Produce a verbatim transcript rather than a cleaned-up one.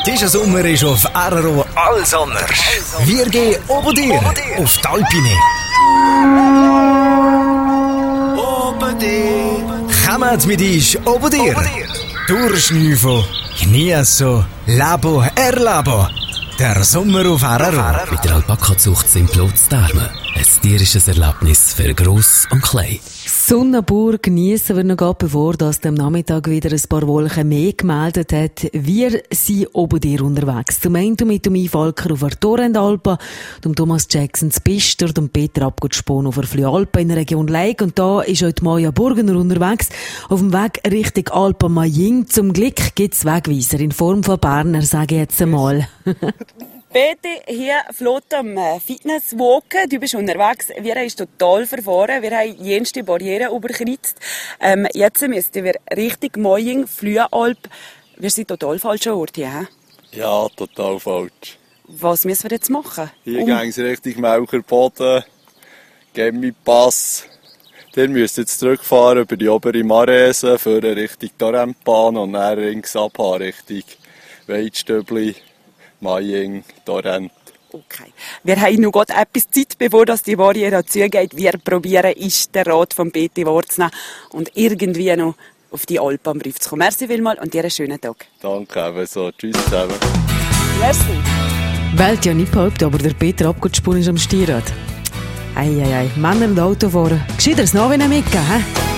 Dieser Sommer ist auf R R O alles anders. Wir gehen oben dir auf die Alpine. Oben dir. Kommt mit uns oben dir. Durchschnüffeln, genießen, leben, erleben. Der Sommer auf R R O. Mit der Alpaka-Zucht sind Blutztärme. Ein tierisches Erlebnis für Gross und Klein. Sonnenburg geniessen wir noch grad, bevor das am Nachmittag wieder ein paar Wolken mehr gemeldet hat. Wir sind oben dir unterwegs. Zum einen mit dem Einfalker auf der Torrendalpa, dem Thomas Jackson zu Pister, dem Peter Abgutspon auf der Flüalpa in der Region Leik. Und da ist heute Maja Burgener unterwegs. Auf dem Weg Richtung Alpa Maying. Zum Glück gibt's Wegweiser in Form von Berner, sage ich jetzt einmal. Peter, hier flott am Fitnesswalken. Du bist unterwegs. Wir haben uns total verfahren. Wir haben jenste Barrieren überkreuzt. Ähm, jetzt müssten wir Richtung Maying, Flüalp. Wir sind total falscher Ort hier. He? Ja, total falsch. Was müssen wir jetzt machen? Hier um... ging es Richtung Melcherboden, Gemmipass. Ihr müsst jetzt zurückfahren über die obere Marese, für Richtung Torrentbahn und dann links abfahren Richtung Weidstübli. Maying, Torrent. Okay. Wir haben noch gerade etwas Zeit, bevor das die Barriere zugeht. Wir probieren, ist der Rat von Peti wahrzunehmen und irgendwie noch auf die Alp am Brief zu kommen. Merci vielmals und dir einen schönen Tag. Danke, ebenso. Tschüss zusammen. Merci. Welt ja nicht behauptet, aber der Peter Abgutspon ist am Stierrad. Eieiei, Männer und Autofahrer. Gescheiter das Navi mitgeben, hä?